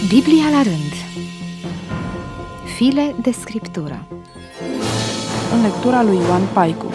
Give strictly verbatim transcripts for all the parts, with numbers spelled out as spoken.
Biblia la rând. File de scriptură. În lectura lui Ioan Paicu.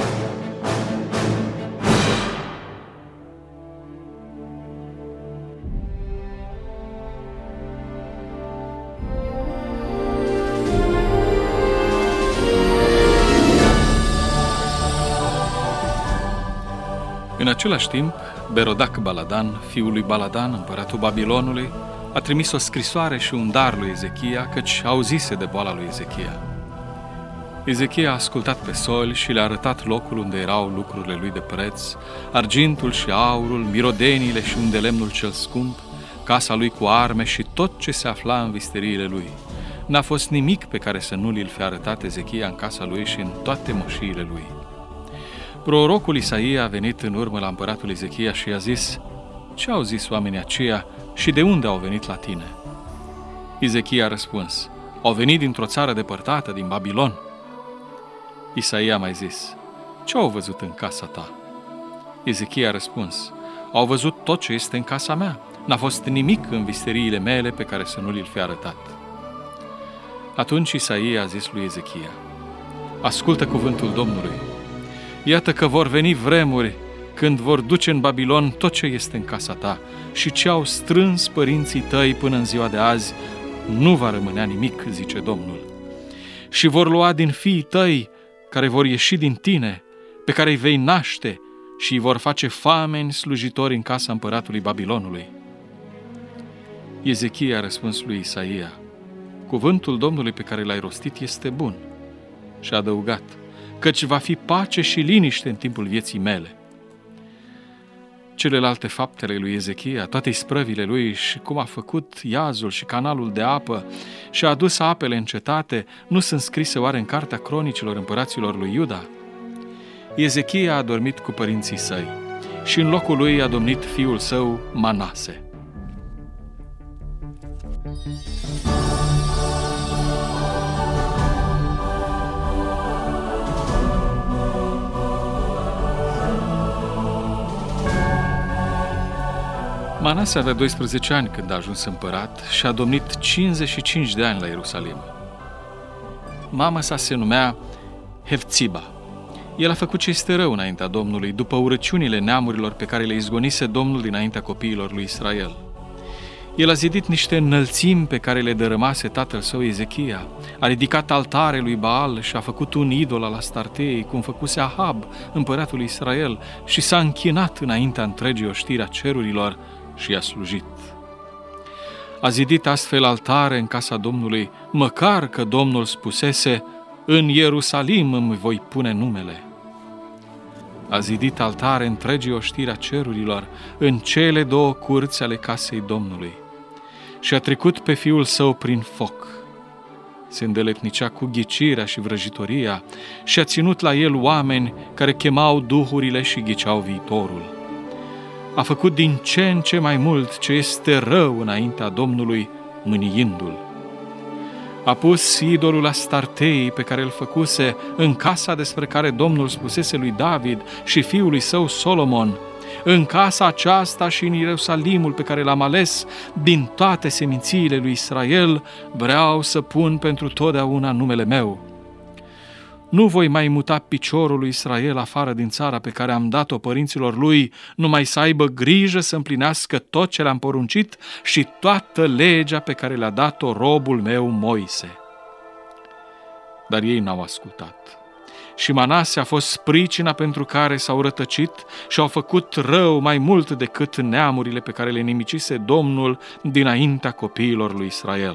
În același timp, Berodac Baladan, fiul lui Baladan, împăratul Babilonului, a trimis o scrisoare și un dar lui Ezechia, căci auzise de boala lui Ezechia. Ezechia a ascultat pe soli și le-a arătat locul unde erau lucrurile lui de preț, argintul și aurul, mirodeniile și undelemnul cel scump, casa lui cu arme și tot ce se afla în visteriile lui. N-a fost nimic pe care să nu li-l fi arătat Ezechia în casa lui și în toate moșiile lui. Prorocul Isaia a venit în urmă la împăratul Ezechia și i-a zis: „Ce au zis oamenii aceia și de unde au venit la tine?” Ezechia a răspuns: „Au venit dintr-o țară depărtată, din Babilon.” Isaia a mai zis: „Ce au văzut în casa ta?” Ezechia a răspuns: „Au văzut tot ce este în casa mea. N-a fost nimic în visteriile mele pe care să nu li-l fi arătat.” Atunci Isaia a zis lui Ezechia: „Ascultă cuvântul Domnului. Iată că vor veni vremuri când vor duce în Babilon tot ce este în casa ta și ce au strâns părinții tăi până în ziua de azi, nu va rămânea nimic, zice Domnul. Și vor lua din fiii tăi care vor ieși din tine, pe care îi vei naște, și îi vor face fameni slujitori în casa împăratului Babilonului.” Ezechia a răspuns lui Isaia: „Cuvântul Domnului pe care l-ai rostit este bun.” Și a adăugat: „Căci va fi pace și liniște în timpul vieții mele.” Celelalte faptele lui Ezechia, toate isprăvile lui și cum a făcut iazul și canalul de apă și a adus apele în cetate, nu sunt scrise oare în cartea cronicilor împăraților lui Iuda? Ezechia a dormit cu părinții săi și în locul lui a domnit fiul său Manase. Manase avea doisprezece ani când a ajuns împărat și a domnit cincizeci și cinci de ani la Ierusalim. Mama sa se numea Hefțiba. El a făcut ce este rău înaintea Domnului, după urăciunile neamurilor pe care le izgonise Domnul dinaintea copiilor lui Israel. El a zidit niște înălțimi pe care le dărâmase tatăl său Ezechia, a ridicat altare lui Baal și a făcut un idol al Astartei, cum făcuse Ahab, împăratul lui Israel, și s-a închinat înaintea întregii oștiri a cerurilor și i-a slujit. A zidit astfel altare în casa Domnului, măcar că Domnul spusese: „În Ierusalim îmi voi pune numele.” A zidit altare întregii oștiri a cerurilor în cele două curți ale casei Domnului și a trecut pe fiul său prin foc. Se îndeletnicea cu ghicirea și vrăjitoria și a ținut la el oameni care chemau duhurile și ghiceau viitorul. A făcut din ce în ce mai mult ce este rău înaintea Domnului, mâniindu-l. A pus idolul Astartei pe care îl făcuse în casa despre care Domnul spusese lui David și fiului său Solomon: „În casa aceasta și în Ierusalimul pe care l-am ales din toate semințiile lui Israel, vreau să pun pentru totdeauna numele meu. Nu voi mai muta piciorul lui Israel afară din țara pe care am dat-o părinților lui, numai să aibă grijă să împlinească tot ce le-am poruncit și toată legea pe care le-a dat-o robul meu Moise.” Dar ei n-au ascultat. Și Manase a fost pricina pentru care s-au rătăcit și au făcut rău mai mult decât neamurile pe care le nimicise Domnul dinaintea copiilor lui Israel.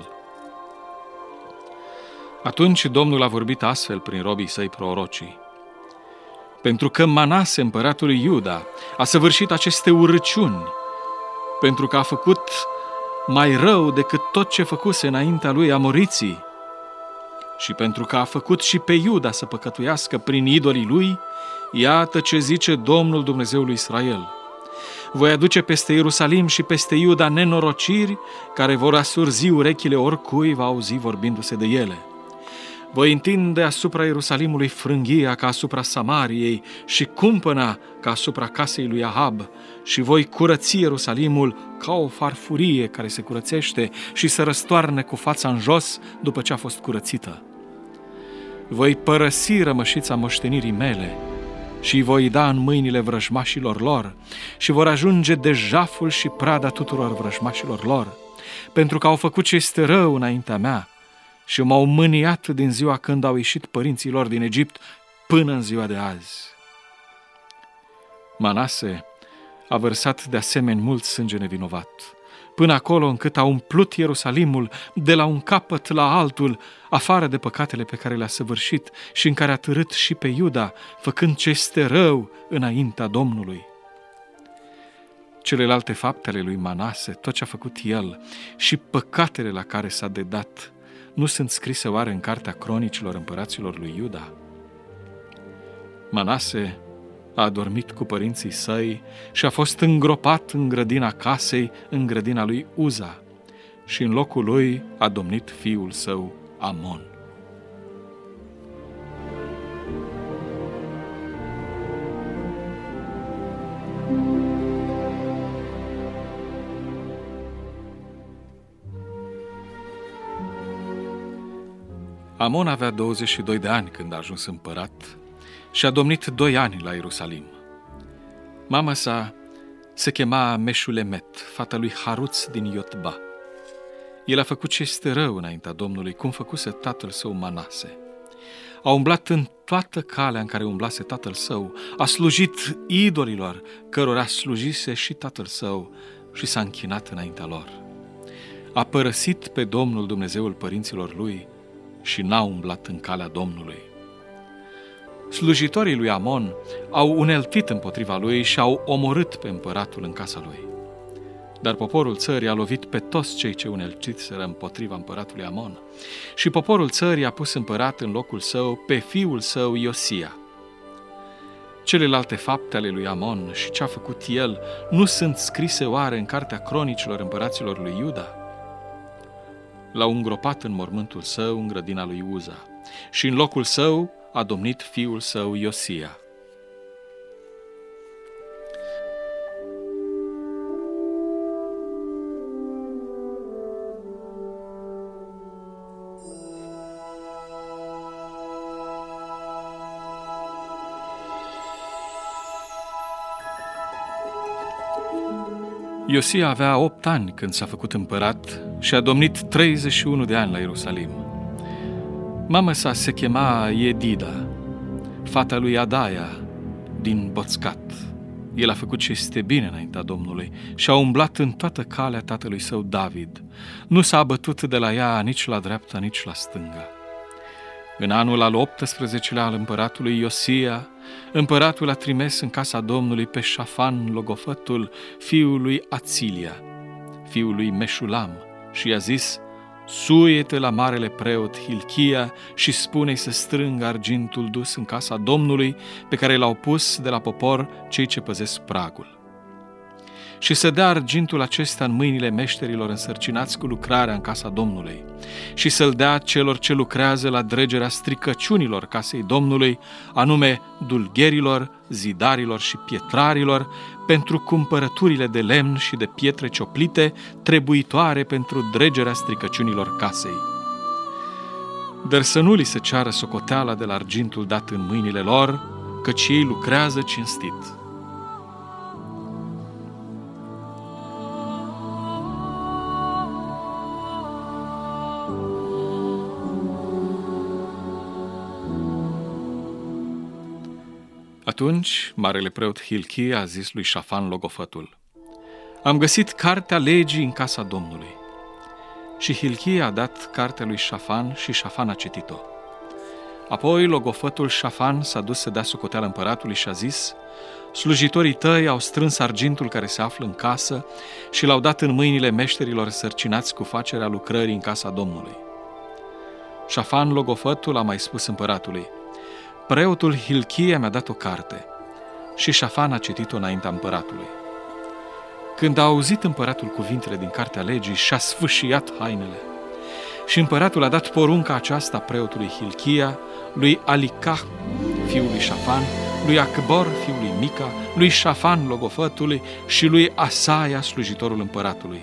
Atunci Domnul a vorbit astfel prin robii săi prorocii: „Pentru că Manase, împăratul lui Iuda, a săvârșit aceste urăciuni, pentru că a făcut mai rău decât tot ce făcuse înaintea lui amoriții, și pentru că a făcut și pe Iuda să păcătuiască prin idolii lui, iată ce zice Domnul Dumnezeul Israel: voi aduce peste Ierusalim și peste Iuda nenorociri care vor asurzi urechile oricui va auzi vorbindu-se de ele. Voi întinde asupra Ierusalimului frânghia ca asupra Samariei și cumpăna ca asupra casei lui Ahab și voi curăți Ierusalimul ca o farfurie care se curățește și se răstoarne cu fața în jos după ce a fost curățită. Voi părăsi rămășița moștenirii mele și îi voi da în mâinile vrăjmașilor lor și vor ajunge de jaful și prada tuturor vrăjmașilor lor, pentru că au făcut ce este rău înaintea mea și m-au mâniat din ziua când au ieșit părinții lor din Egipt până în ziua de azi. Manase a vărsat de asemenea mult sânge nevinovat, până acolo încât a umplut Ierusalimul de la un capăt la altul, afară de păcatele pe care le-a săvârșit și în care a târât și pe Iuda, făcând ce este rău înaintea Domnului. Celelalte fapte ale lui Manase, tot ce a făcut el și păcatele la care s-a dedat, nu sunt scrise oare în cartea cronicilor împăraților lui Iuda? Manase a adormit cu părinții săi și a fost îngropat în grădina casei, în grădina lui Uza, și în locul lui a domnit fiul său Amon. Amon avea douăzeci și doi de ani când a ajuns împărat și a domnit doi ani la Ierusalim. Mama sa se chema Meșulemet, fata lui Haruț din Iotba. El a făcut ce este rău înaintea Domnului, cum făcuse tatăl său Manase. A umblat în toată calea în care umblase tatăl său, a slujit idolilor, cărora slujise și tatăl său, și s-a închinat înaintea lor. A părăsit pe Domnul Dumnezeul părinților lui și n-a umblat în calea Domnului. Slujitorii lui Amon au uneltit împotriva lui și au omorât pe împăratul în casa lui. Dar poporul țării a lovit pe toți cei ce uneltiseră împotriva împăratului Amon și poporul țării a pus împărat în locul său pe fiul său Iosia. Celelalte fapte ale lui Amon și ce a făcut el nu sunt scrise oare în cartea cronicilor împăraților lui Iuda? L-au îngropat în mormântul său în grădina lui Uza și în locul său a domnit fiul său Iosia. Iosia avea opt ani când s-a făcut împărat și a domnit treizeci și unu de ani la Ierusalim. Mama sa se chema Edida, fata lui Adaia din Boțcat. El a făcut ce este bine înaintea Domnului și a umblat în toată calea tatălui său David. Nu s-a abătut de la ea nici la dreapta, nici la stânga. În anul al optsprezecelea al împăratului Iosia, împăratul a trimis în casa Domnului pe Șafan logofătul, fiul lui Ațilia, fiul lui Meșulam, și i-a zis: suie-te la marele preot Hilchia și spune-i să strângă argintul dus în casa Domnului, pe care l-au pus de la popor cei ce păzesc pragul. Și să dea argintul acesta în mâinile meșterilor însărcinați cu lucrarea în casa Domnului și să-l dea celor ce lucrează la dregerea stricăciunilor casei Domnului, anume dulgherilor, zidarilor și pietrarilor, pentru cumpărăturile de lemn și de pietre cioplite, trebuitoare pentru dregerea stricăciunilor casei. Dar să nu li se ceară socoteala de la argintul dat în mâinile lor, căci ei lucrează cinstit. Atunci, marele preot Hilchia a zis lui Șafan logofătul: am găsit cartea legii în casa Domnului. Și Hilchia a dat cartea lui Șafan și Șafan a citit-o. Apoi logofătul Șafan s-a dus să dea socoteală împăratului și a zis: slujitorii tăi au strâns argintul care se află în casă și l-au dat în mâinile meșterilor sărcinați cu facerea lucrării în casa Domnului. Șafan logofătul a mai spus împăratului: preotul Hilchia mi-a dat o carte. Și Șafan a citit-o înaintea împăratului. Când a auzit împăratul cuvintele din cartea legii, și-a sfâșiat hainele. Și împăratul a dat porunca aceasta preotului Hilchia, lui Alicah, fiul lui Șafan, lui Acbor, fiul lui Mica, lui Șafan, logofătului, și lui Asaia, slujitorul împăratului: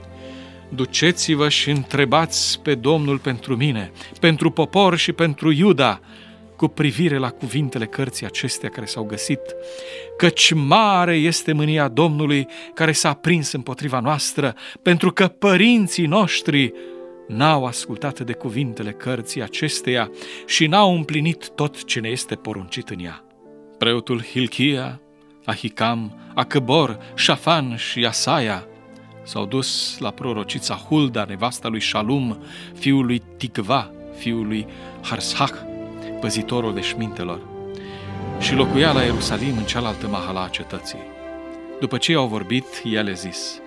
duceți-vă și întrebați pe Domnul pentru mine, pentru popor și pentru Iuda, cu privire la cuvintele cărții acestea care s-au găsit, căci mare este mânia Domnului care s-a aprins împotriva noastră, pentru că părinții noștri n-au ascultat de cuvintele cărții acesteia și n-au împlinit tot ce ne este poruncit în ea. Preotul Hilchia, Ahicam, Acbor, Șafan și Asaia s-au dus la prorocița Hulda, nevasta lui Șalum, fiul lui Ticva, fiul lui Harshach, păzitorul veșmintelor, și locuia la Ierusalim în cealaltă mahala a cetății. După ce au vorbit, ea le zis: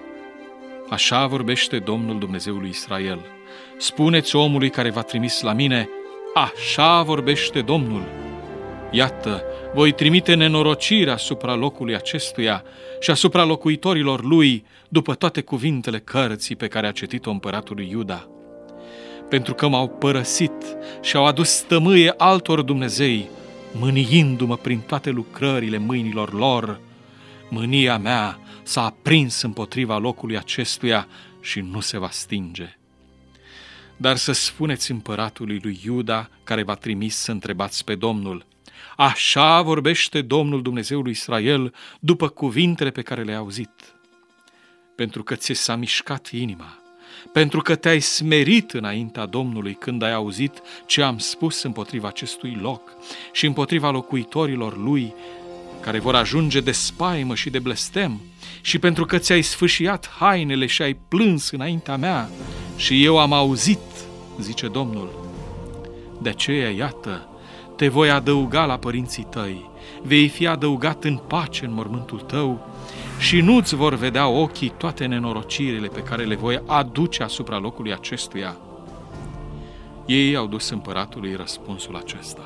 așa vorbește Domnul Dumnezeul lui Israel: spuneți omului care v-a trimis la mine, așa vorbește Domnul: iată, voi trimite nenorocire asupra locului acestuia și asupra locuitorilor lui, după toate cuvintele cărții pe care a citit-o împăratul lui Iuda. Pentru că m-au părăsit și au adus tămâie altor dumnezei, mâniindu-mă prin toate lucrările mâinilor lor, mânia mea s-a aprins împotriva locului acestuia și nu se va stinge. Dar să spuneți împăratului lui Iuda, care v-a trimis să întrebați pe Domnul: așa vorbește Domnul Dumnezeul lui Israel după cuvintele pe care le-ai auzit. Pentru că ți s-a mișcat inima, pentru că te-ai smerit înaintea Domnului când ai auzit ce am spus împotriva acestui loc și împotriva locuitorilor lui, care vor ajunge de spaimă și de blestem, și pentru că ți-ai sfâșiat hainele și ai plâns înaintea mea, și eu am auzit, zice Domnul. De aceea, iată, te voi adăuga la părinții tăi, vei fi adăugat în pace în mormântul tău și nu-ți vor vedea ochii toate nenorocirile pe care le voi aduce asupra locului acestuia. Ei au dus împăratului răspunsul acesta.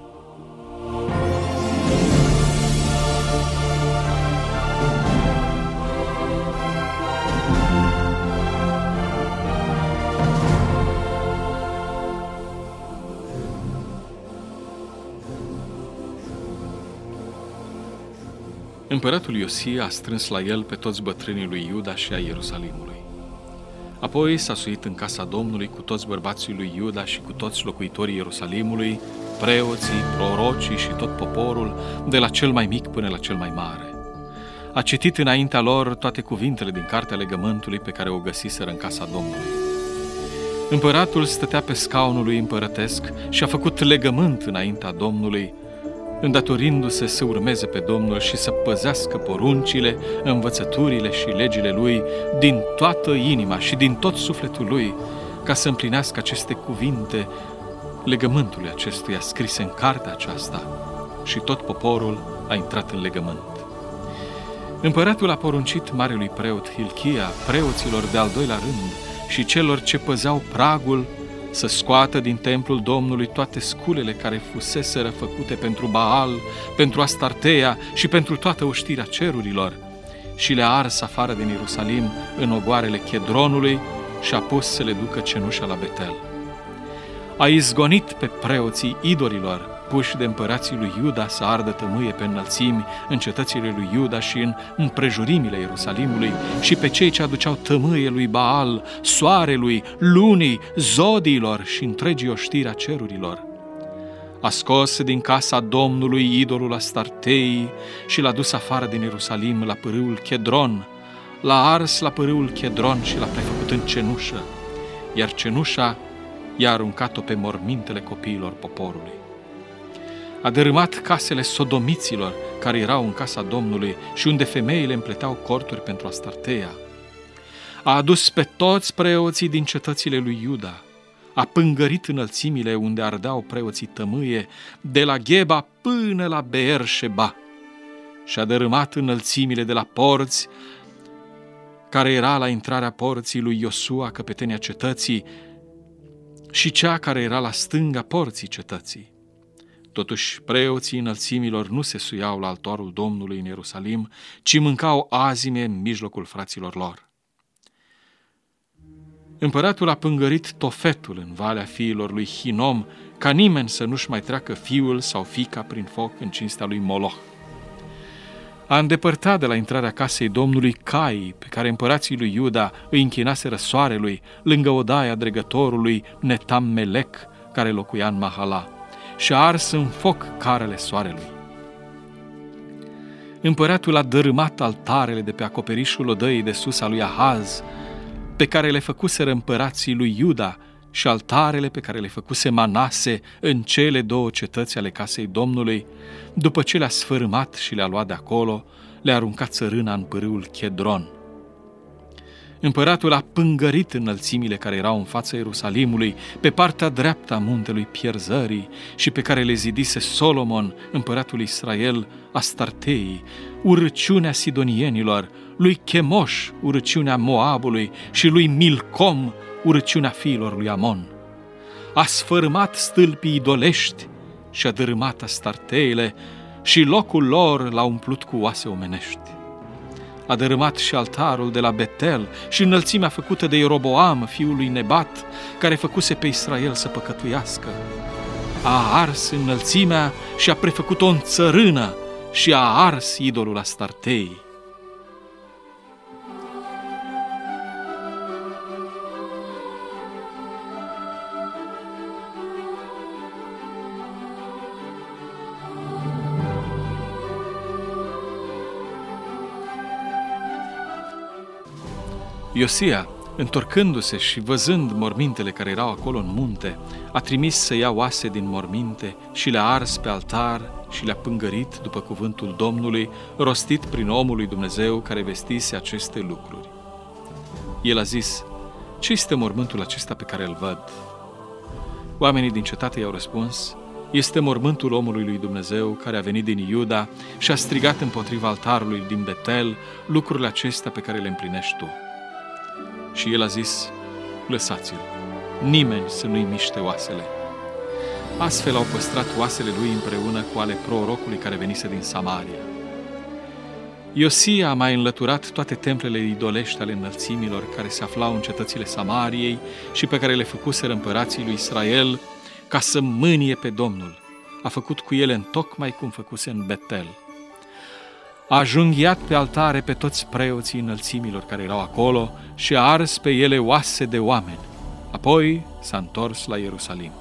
Împăratul Iosia a strâns la el pe toți bătrânii lui Iuda și a Ierusalimului. Apoi s-a suit în casa Domnului cu toți bărbații lui Iuda și cu toți locuitorii Ierusalimului, preoții, prorocii și tot poporul, de la cel mai mic până la cel mai mare. A citit înaintea lor toate cuvintele din cartea legământului pe care o găsiseră în casa Domnului. Împăratul stătea pe scaunul lui împărătesc și a făcut legământ înaintea Domnului, îndatorindu-se să urmeze pe Domnul și să păzească poruncile, învățăturile și legile lui din toată inima și din tot sufletul lui, ca să împlinească aceste cuvinte legământului acestuia scrise în cartea aceasta. Și tot poporul a intrat în legământ. Împăratul a poruncit marelui preot Hilchia, preoților de al doilea rând și celor ce păzeau pragul, să scoată din templul Domnului toate sculele care fuseseră făcute pentru Baal, pentru Astarteia și pentru toată oștirea cerurilor, și le-a ars afară din Ierusalim în ogoarele Chedronului și a pus să le ducă cenușa la Betel. A izgonit pe preoții idolilor puși de împărații lui Iuda să ardă tămâie pe înălțimi în cetățile lui Iuda și în împrejurimile Ierusalimului și pe cei ce aduceau tămâie lui Baal, soarelui, lunii, zodiilor și întregii oștiri a cerurilor. A scos din casa Domnului idolul Astartei și l-a dus afară din Ierusalim la pârâul Chedron, l-a ars la pârâul Chedron și l-a prefăcut în cenușă, iar cenușa i-a aruncat-o pe mormintele copiilor poporului. A dărâmat casele sodomiților care erau în casa Domnului și unde femeile împleteau corturi pentru Astarteia. A adus pe toți preoții din cetățile lui Iuda. A pângărit înălțimile unde ardeau preoții tămâie, de la Gheba până la Beer-Sheba, și a dărâmat înălțimile de la porți, care era la intrarea porții lui Iosua, căpetenia cetății, și cea care era la stânga porții cetății. Totuși, preoții înălțimilor nu se suiau la altarul Domnului în Ierusalim, ci mâncau azime în mijlocul fraților lor. Împăratul a pângărit Tofetul în valea fiilor lui Hinom, ca nimeni să nu-și mai treacă fiul sau fiica prin foc în cinstea lui Moloch. A îndepărtat de la intrarea casei Domnului caii pe care împărații lui Iuda îi închinaseră soarelui, lângă odaia dregătorului Netam Melec, care locuia în Mahala, și a ars în foc carele soarelui. Împăratul a dărâmat altarele de pe acoperișul odăii de sus al lui Ahaz, pe care le făcuseră împărații lui Iuda, și altarele pe care le făcuse Manase în cele două cetăți ale casei Domnului, după ce le-a sfărâmat și le-a luat de acolo, le-a aruncat țărâna în pârâul Chedron. Împăratul a pângărit înălțimile care erau în fața Ierusalimului, pe partea dreaptă a muntelui Pierzării și pe care le zidise Solomon, împăratul Israel, Astarteii, urăciunea sidonienilor, lui Chemoș, urăciunea Moabului, și lui Milcom, urăciunea fiilor lui Amon. A sfărâmat stâlpii idolești și a dărâmat Astarteile și locul lor l-a umplut cu oase omenești. A dărâmat și altarul de la Betel și înălțimea făcută de Ieroboam, fiul lui Nebat, care făcuse pe Israel să păcătuiască. A ars înălțimea și a prefăcut-o în țărână și a ars idolul Astartei. Iosia, întorcându-se și văzând mormintele care erau acolo în munte, a trimis să ia oase din morminte și le-a ars pe altar și le-a pângărit după cuvântul Domnului, rostit prin omul lui Dumnezeu care vestise aceste lucruri. El a zis: ce este mormântul acesta pe care îl văd? Oamenii din cetate i-au răspuns: este mormântul omului lui Dumnezeu care a venit din Iuda și a strigat împotriva altarului din Betel lucrurile acestea pe care le împlinești tu. Și el a zis: lăsați-l, nimeni să nu-i miște oasele. Astfel au păstrat oasele lui împreună cu ale prorocului care venise din Samaria. Iosia a mai înlăturat toate templele idolești ale înălțimilor care se aflau în cetățile Samariei și pe care le făcuseră împărații lui Israel ca să mânie pe Domnul. A făcut cu ele întocmai cum făcuse în Betel. A junghiat pe altare pe toți preoții înălțimilor care erau acolo și a ars pe ele oase de oameni. Apoi s-a întors la Ierusalim.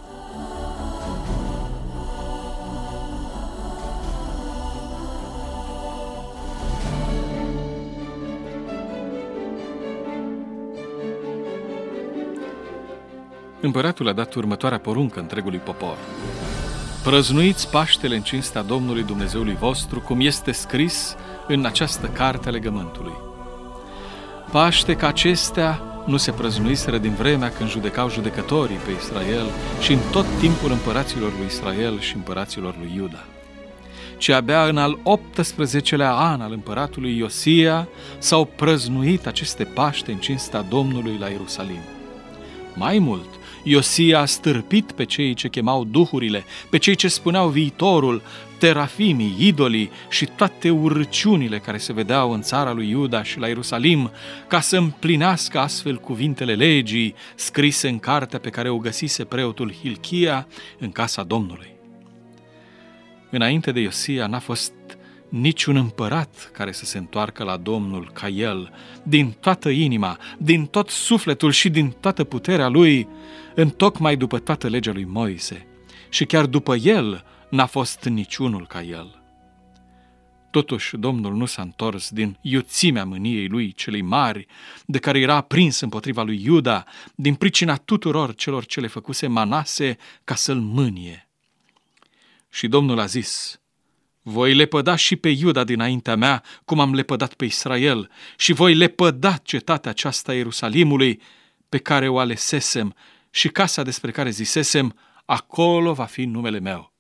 Împăratul a dat următoarea poruncă întregului popor: prăznuiți Paștele în cinstea Domnului Dumnezeului vostru, cum este scris în această carte a legământului. Paște ca acestea nu se prăznuiseră din vremea când judecau judecătorii pe Israel și în tot timpul împăraților lui Israel și împăraților lui Iuda, ci abia în al optsprezecelea an al împăratului Iosia s-au prăznuit aceste Paște în cinstea Domnului la Ierusalim. Mai mult, Iosia a stârpit pe cei ce chemau duhurile, pe cei ce spuneau viitorul, terafimii, idolii și toate urăciunile care se vedeau în țara lui Iuda și la Ierusalim, ca să împlinească astfel cuvintele legii scrise în cartea pe care o găsise preotul Hilchia în casa Domnului. Înainte de Iosia n-a fost niciun împărat care să se întoarcă la Domnul ca el, din toată inima, din tot sufletul și din toată puterea lui, întocmai după toată legea lui Moise, și chiar după el n-a fost niciunul ca el. Totuși, Domnul nu s-a întors din iuțimea mâniei lui celei mari, de care era aprins împotriva lui Iuda, din pricina tuturor celor ce le făcuse Manase ca să-l mânie. Și Domnul a zis: voi lepăda și pe Iuda dinaintea mea, cum am lepădat pe Israel, și voi lepăda cetatea aceasta Ierusalimului, pe care o alesesem, și casa despre care zisesem: acolo va fi numele meu.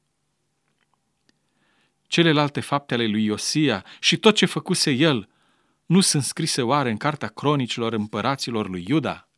Celelalte fapte ale lui Iosia și tot ce făcuse el nu sunt scrise oare în cartea cronicilor împăraților lui Iuda?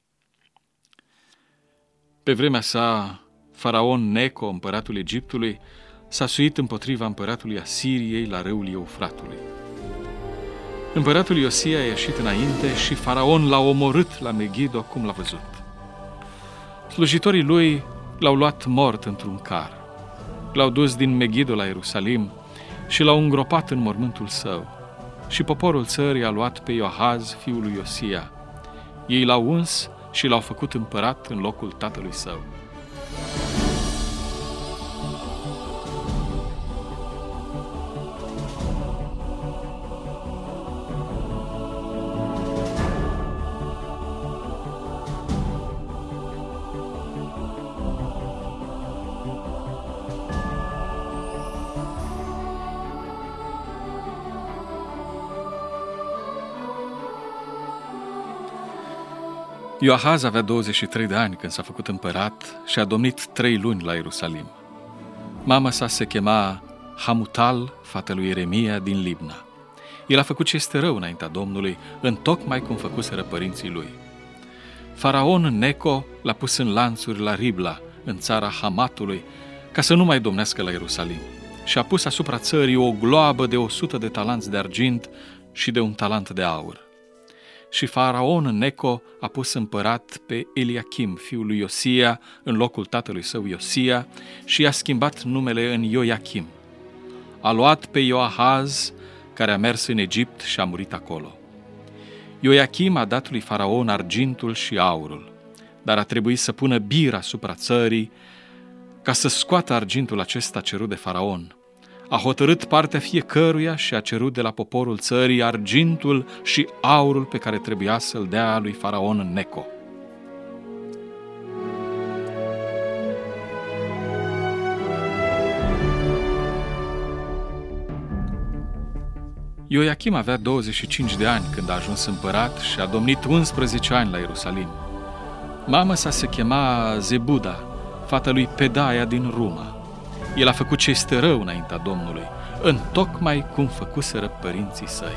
Pe vremea sa, faraon Neco, împăratul Egiptului, s-a suit împotriva împăratului Asiriei la râul Eufratului. Împăratul Iosia a ieșit înainte și faraon l-a omorât la Megido, cum l-a văzut. Slujitorii lui l-au luat mort într-un car. L-au dus din Megiddo la Ierusalim și l-au îngropat în mormântul său. Și poporul țării a luat pe Ioahaz, fiul lui Iosia. Ei l-au uns și l-au făcut împărat în locul tatălui său. Ioahaz avea douăzeci și trei de ani când s-a făcut împărat și a domnit trei luni la Ierusalim. Mama sa se chema Hamutal, fata lui Ieremia din Libna. El a făcut ce este rău înaintea Domnului, întocmai cum făcuseră părinții lui. Faraon Neco l-a pus în lanțuri la Ribla, în țara Hamatului, ca să nu mai domnească la Ierusalim, și a pus asupra țării o gloabă de o sută de talanți de argint și de un talent de aur. Și Faraon Neco a pus împărat pe Eliachim, fiul lui Iosia, în locul tatălui său Iosia, și i-a schimbat numele în Ioachim. A luat pe Ioahaz, care a mers în Egipt și a murit acolo. Ioachim a dat lui Faraon argintul și aurul, dar a trebuit să pună bir asupra țării ca să scoată argintul acesta cerut de Faraon. A hotărât partea fiecăruia și a cerut de la poporul țării argintul și aurul pe care trebuia să-l dea lui Faraon Neco. Ioachim avea douăzeci și cinci de ani când a ajuns împărat și a domnit unsprezece ani la Ierusalim. Mama sa se chema Zebuda, fata lui Pedaia din Ruma. El a făcut ce este rău înaintea Domnului, întocmai cum făcuseră părinții săi.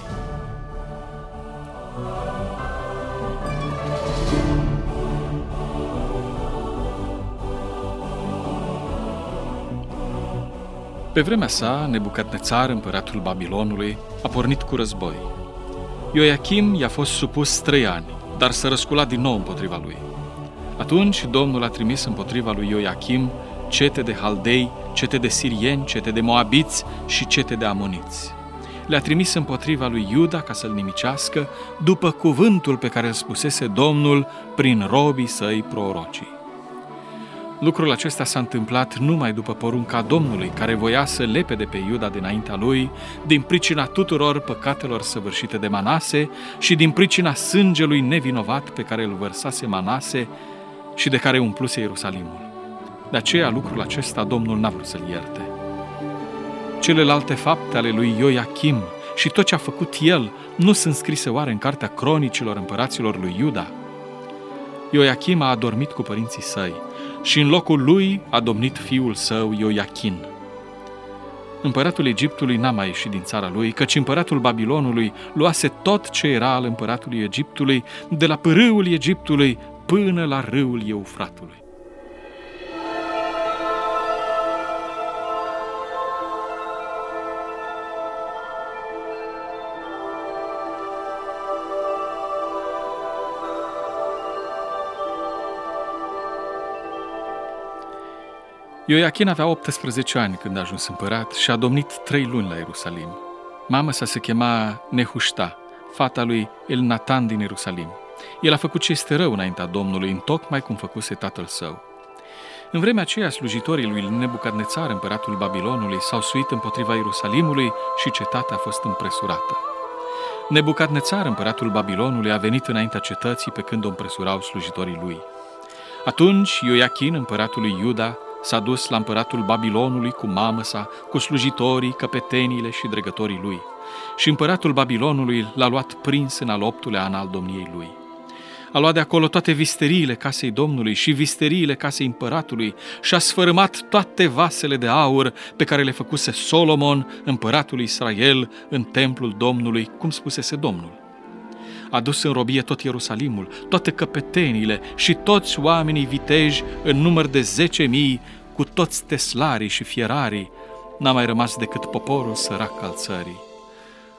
Pe vremea sa, Nebucadnețar, împăratul Babilonului, a pornit cu război. Ioachim i-a fost supus trei ani, dar s-a răsculat din nou împotriva lui. Atunci Domnul a trimis împotriva lui Ioachim cete de haldei, cete de sirieni, cete de moabiți și cete de amoniți. Le-a trimis împotriva lui Iuda ca să-l nimicească, după cuvântul pe care îl spusese Domnul prin robii săi prorocii. Lucrul acesta s-a întâmplat numai după porunca Domnului, care voia să lepede pe Iuda dinaintea lui, din pricina tuturor păcatelor săvârșite de Manase și din pricina sângelui nevinovat pe care îl vărsase Manase și de care umpluse Ierusalimul. De aceea lucrul acesta Domnul n-a vrut să-l ierte. Celelalte fapte ale lui Ioachim și tot ce a făcut el nu sunt scrise oare în cartea cronicilor împăraților lui Iuda? Ioachim a adormit cu părinții săi și în locul lui a domnit fiul său Ioachin. Împăratul Egiptului n-a mai ieșit din țara lui, căci împăratul Babilonului luase tot ce era al împăratului Egiptului, de la pârâul Egiptului până la râul Eufratului. Ioachin avea optsprezece ani când a ajuns împărat și a domnit trei luni la Ierusalim. Mama sa se chema Nehușta, fata lui Elnatan din Ierusalim. El a făcut ce este rău înaintea Domnului, întocmai cum făcuse tatăl său. În vremea aceea, slujitorii lui Nebucadnețar, împăratul Babilonului, s-au suit împotriva Ierusalimului și cetatea a fost împresurată. Nebucadnețar, împăratul Babilonului, a venit înaintea cetății pe când o împresurau slujitorii lui. Atunci Ioachin, împăratul lui Iuda, s-a dus la împăratul Babilonului cu mamă sa, cu slujitorii, căpeteniile și dregătorii lui. Și împăratul Babilonului l-a luat prins în al optulea an al domniei lui. A luat de acolo toate visteriile casei Domnului și visteriile casei împăratului și a sfărâmat toate vasele de aur pe care le făcuse Solomon, împăratul Israel, în templul Domnului, cum spusese Domnul. A dus în robie tot Ierusalimul, toate căpeteniile și toți oamenii viteji în număr de zece mii, cu toți teslarii și fierarii. N-a mai rămas decât poporul sărac al țării.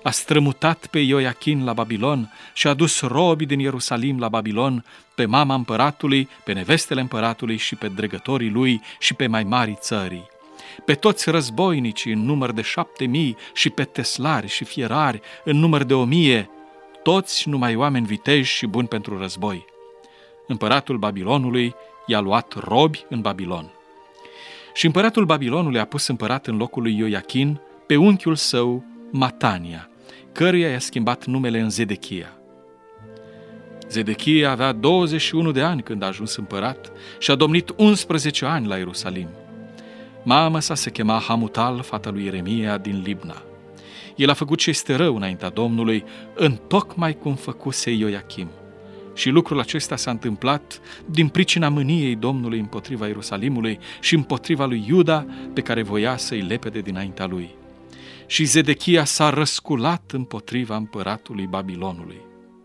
a strămutat pe Ioiachin la Babilon și a dus robii din Ierusalim la Babilon, pe mama împăratului, pe nevestele împăratului și pe dregătorii lui și pe mai marii țării. Pe toți războinicii în număr de șapte mii și pe teslari și fierari în număr de o mie, toți numai oameni viteji și buni pentru război. Împăratul Babilonului i-a luat robi în Babilon. Și împăratul Babilonului a pus împărat în locul lui Ioiachin pe unchiul său Matania, căruia i-a schimbat numele în Zedechia. Zedechia avea douăzeci și unu de ani când a ajuns împărat și a domnit unsprezece ani la Ierusalim. Mama sa se chema Hamutal, fata lui Ieremia din Libna. El a făcut ce este rău înaintea Domnului, întocmai cum făcuse Ioiachim. Și lucrul acesta s-a întâmplat din pricina mâniei Domnului împotriva Ierusalimului și împotriva lui Iuda, pe care voia să-i lepede dinaintea lui. Și Zedechia s-a răsculat împotriva împăratului Babilonului.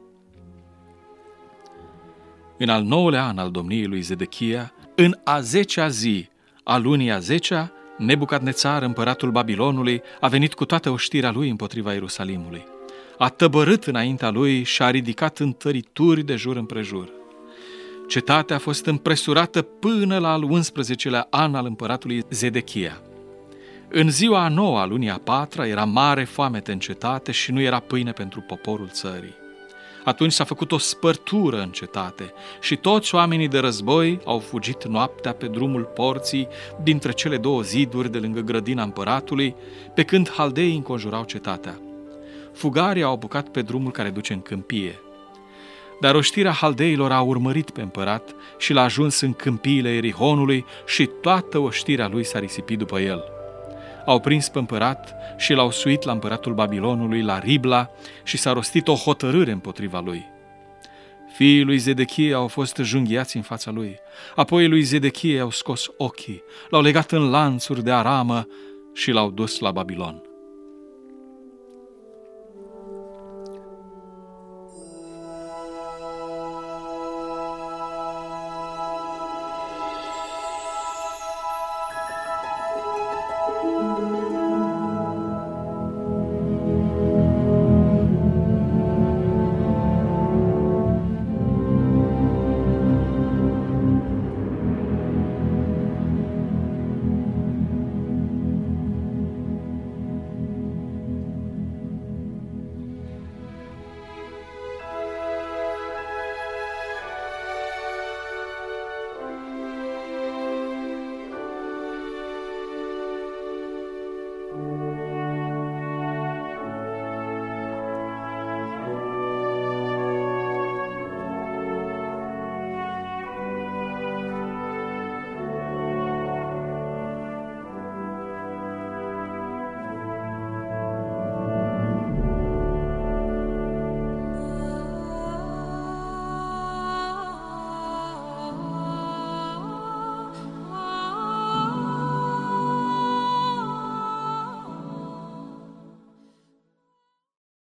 În al nouălea an al domniei lui Zedechia, în a zecea zi a lunii a zecea, Nebucadnețar, împăratul Babilonului, a venit cu toată oștirea lui împotriva Ierusalimului. A tăbărât înaintea lui și a ridicat întărituri de jur împrejur. Cetatea a fost împresurată până la al unsprezecelea an al împăratului Zedechia. În ziua a noua a lunii a patra era mare foamete în cetate și nu era pâine pentru poporul țării. Atunci s-a făcut o spărtură în cetate și toți oamenii de război au fugit noaptea pe drumul porții dintre cele două ziduri de lângă grădina împăratului, pe când haldeii înconjurau cetatea. Fugarii au apucat pe drumul care duce în câmpie. Dar oștirea haldeilor a urmărit pe împărat și l-a ajuns în câmpiile Erihonului și toată oștirea lui s-a risipit după el. Au prins pe împărat și l-au suit la împăratul Babilonului, la Ribla, și s-a rostit o hotărâre împotriva lui. Fiii lui Zedechia au fost junghiați în fața lui, apoi lui Zedechia au scos ochii, l-au legat în lanțuri de aramă și l-au dus la Babilon.